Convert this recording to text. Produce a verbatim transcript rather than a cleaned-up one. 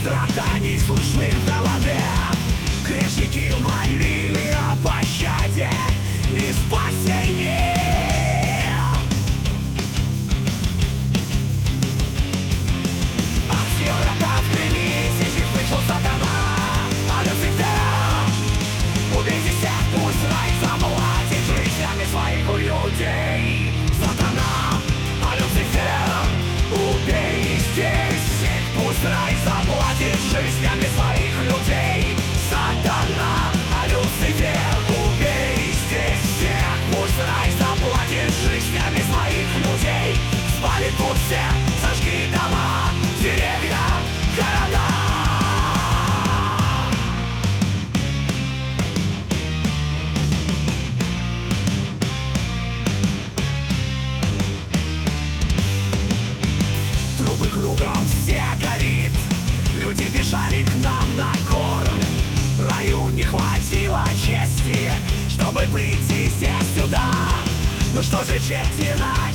страданий слышны в голове. Грешники молили о пощаде и спасении. От Европа в крови сидит, вышел сатана, а Люцифер. Убейте, пусть рай заплатит жизнями своих людей. Сатана, а Люцифер, убей здесь, пусть рай заплатит жизнями своих людей. Сатана, а Люцифер, убей здесь всех, пусть рай заплатит жизнями своих людей. Спали тут все, сожги дома, деревья, города. Трубы кругом, все горит, люди бежали к нам на корм. Раю не хватило чести, чтобы прийти здесь сюда. Ну что же, чести на